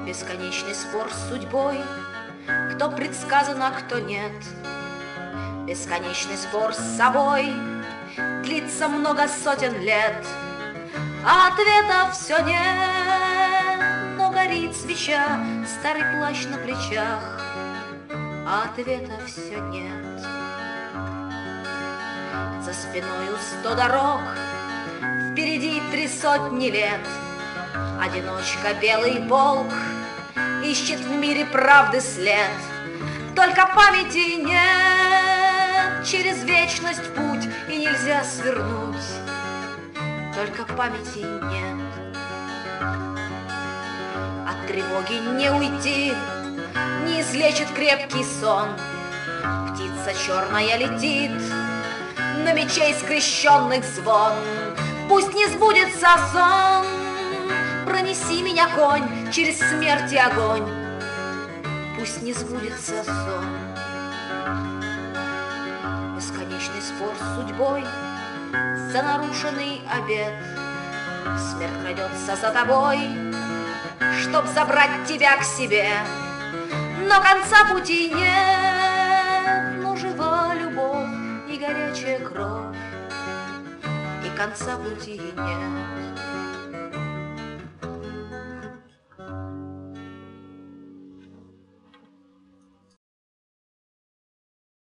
Бесконечный спор с судьбой, кто предсказан, а кто нет. Бесконечный спор с собой длится много сотен лет, а ответа все нет. Но горит свеча, старый плащ на плечах, а ответа все нет. За спиною 100 дорог, впереди 300 лет. Одиночка, белый полк ищет в мире правды след. Только памяти нет, через вечность путь, и нельзя свернуть. Только памяти нет. От тревоги не уйти, не излечит крепкий сон. Птица черная летит, на мечей скрещенных звон. Пусть не сбудется сон, пронеси меня, конь, через смерть и огонь. Пусть не сбудется сон. Бесконечный спор с судьбой за нарушенный обет. Смерть крадется за тобой, чтоб забрать тебя к себе. Но конца пути нет, но жива любовь и горячая кровь, и конца пути нет.